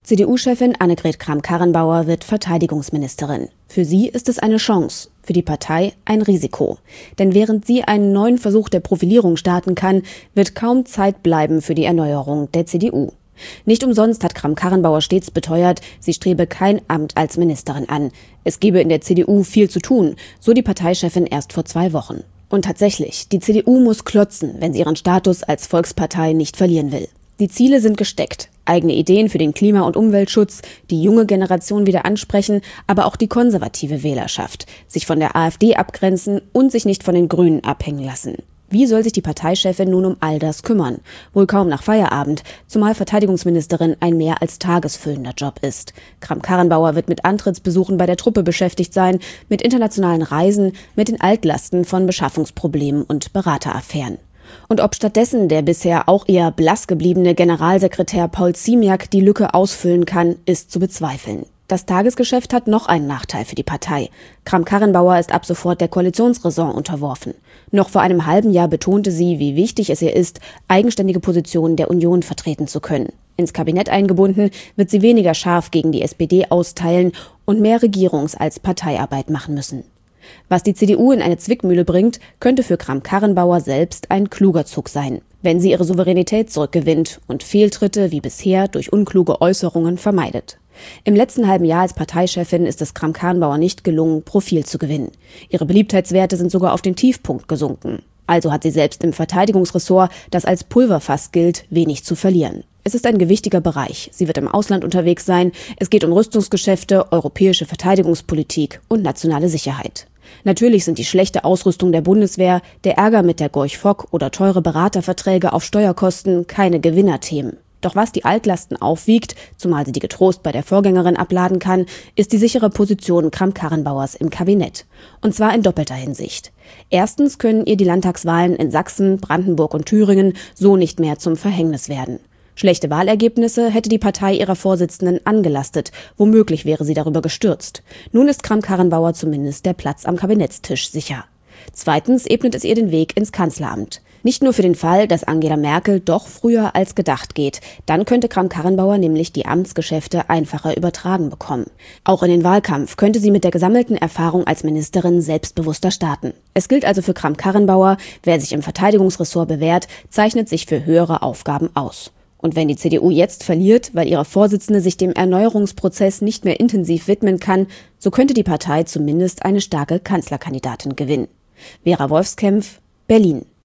CDU-Chefin Annegret Kramp-Karrenbauer wird Verteidigungsministerin. Für sie ist es eine Chance, für die Partei ein Risiko. Denn während sie einen neuen Versuch der Profilierung starten kann, wird kaum Zeit bleiben für die Erneuerung der CDU. Nicht umsonst hat Kramp-Karrenbauer stets beteuert, sie strebe kein Amt als Ministerin an. Es gebe in der CDU viel zu tun, so die Parteichefin erst vor 2 Wochen. Und tatsächlich, die CDU muss klotzen, wenn sie ihren Status als Volkspartei nicht verlieren will. Die Ziele sind gesteckt. Eigene Ideen für den Klima- und Umweltschutz, die junge Generation wieder ansprechen, aber auch die konservative Wählerschaft, sich von der AfD abgrenzen und sich nicht von den Grünen abhängen lassen. Wie soll sich die Parteichefin nun um all das kümmern? Wohl kaum nach Feierabend, zumal Verteidigungsministerin ein mehr als tagesfüllender Job ist. Kramp-Karrenbauer wird mit Antrittsbesuchen bei der Truppe beschäftigt sein, mit internationalen Reisen, mit den Altlasten von Beschaffungsproblemen und Berateraffären. Und ob stattdessen der bisher auch eher blass gebliebene Generalsekretär Paul Ziemiak die Lücke ausfüllen kann, ist zu bezweifeln. Das Tagesgeschäft hat noch einen Nachteil für die Partei. Kramp-Karrenbauer ist ab sofort der Koalitionsräson unterworfen. Noch vor einem halben Jahr betonte sie, wie wichtig es ihr ist, eigenständige Positionen der Union vertreten zu können. Ins Kabinett eingebunden, wird sie weniger scharf gegen die SPD austeilen und mehr Regierungs- als Parteiarbeit machen müssen. Was die CDU in eine Zwickmühle bringt, könnte für Kramp-Karrenbauer selbst ein kluger Zug sein, wenn sie ihre Souveränität zurückgewinnt und Fehltritte wie bisher durch unkluge Äußerungen vermeidet. Im letzten halben Jahr als Parteichefin ist es Kramp-Karrenbauer nicht gelungen, Profil zu gewinnen. Ihre Beliebtheitswerte sind sogar auf den Tiefpunkt gesunken. Also hat sie selbst im Verteidigungsressort, das als Pulverfass gilt, wenig zu verlieren. Es ist ein gewichtiger Bereich. Sie wird im Ausland unterwegs sein. Es geht um Rüstungsgeschäfte, europäische Verteidigungspolitik und nationale Sicherheit. Natürlich sind die schlechte Ausrüstung der Bundeswehr, der Ärger mit der Gorch-Fock oder teure Beraterverträge auf Steuerkosten keine Gewinnerthemen. Doch was die Altlasten aufwiegt, zumal sie die getrost bei der Vorgängerin abladen kann, ist die sichere Position Kramp-Karrenbauers im Kabinett. Und zwar in doppelter Hinsicht. Erstens können ihr die Landtagswahlen in Sachsen, Brandenburg und Thüringen so nicht mehr zum Verhängnis werden. Schlechte Wahlergebnisse hätte die Partei ihrer Vorsitzenden angelastet. Womöglich wäre sie darüber gestürzt. Nun ist Kramp-Karrenbauer zumindest der Platz am Kabinettstisch sicher. Zweitens ebnet es ihr den Weg ins Kanzleramt. Nicht nur für den Fall, dass Angela Merkel doch früher als gedacht geht. Dann könnte Kramp-Karrenbauer nämlich die Amtsgeschäfte einfacher übertragen bekommen. Auch in den Wahlkampf könnte sie mit der gesammelten Erfahrung als Ministerin selbstbewusster starten. Es gilt also für Kramp-Karrenbauer, wer sich im Verteidigungsressort bewährt, zeichnet sich für höhere Aufgaben aus. Und wenn die CDU jetzt verliert, weil ihre Vorsitzende sich dem Erneuerungsprozess nicht mehr intensiv widmen kann, so könnte die Partei zumindest eine starke Kanzlerkandidatin gewinnen. Vera Wolfskämpf, Berlin.